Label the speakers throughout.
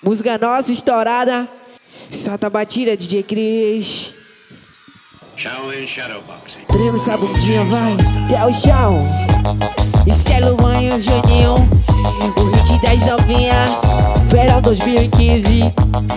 Speaker 1: Música nossa estourada. Solta a batida, DJ Cris. Trema essa bundinha, vai até o chão. Esse é Luan e o Juninho, o hit das novinha. Verão 2015.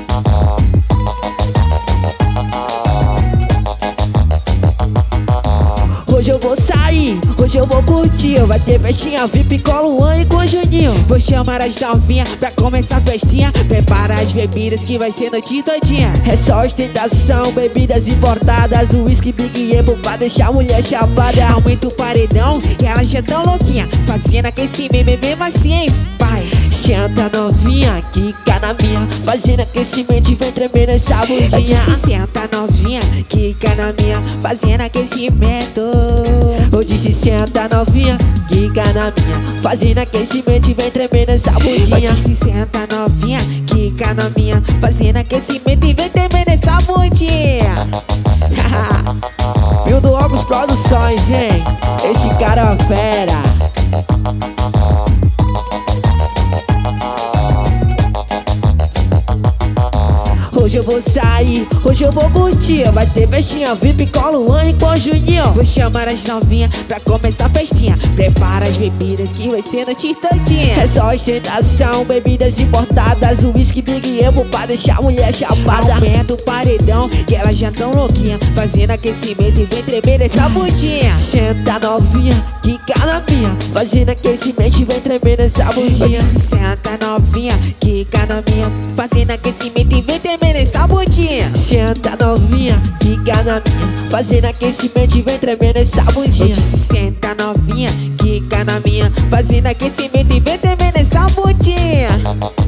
Speaker 1: Hoje eu vou sair, hoje eu vou curtir. Vai ter festinha VIP com o Luan e com o Juninho. Vou chamar as novinhas pra começar a festinha. Prepara as bebidas que vai ser noite todinha. É só ostentação, bebidas importadas, whisky, Big Apple pra deixar a mulher chapada. Aumenta o paredão e elas já tão louquinha, fazendo aquecimento, mesmo assim, hein, pai. Senta novinha, quica na minha, fazendo aquecimento e vem tremer nessa bundinha. Eu disse senta novinha, quica na minha, fazendo aquecimento. Eu disse senta novinha, quica na minha, fazendo aquecimento e vem tremer nessa bundinha. Eu disse senta novinha, quica na minha, fazendo aquecimento e vem tremer nessa bundinha. Mil do Ogos Produções, hein? Esse cara é uma fera. Hoje eu vou sair, hoje eu vou curtir. Vai ter festinha VIP com o Luan e com o Juninho. Vou chamar as novinhas pra começar a festinha. Prepara as bebidas que vai ser noite todinha. É só ostentação, bebidas importadas, whisky, Big Apple pra deixar a mulher chapada. Aumenta o paredão que elas já tão louquinha, fazendo aquecimento e vem tremer essa bundinha. Senta novinha, quica na minha, fazendo aquecimento e vem tremer essa bundinha. Eu disse senta novinha, quica na minha, fazendo aquecimento e vem tremer nessa bundinha. Senta novinha, quica na minha, fazendo aquecimento e vem tremer nessa bundinha. Eu disse senta novinha, quica na minha, fazendo aquecimento e vem tremer nessa bundinha.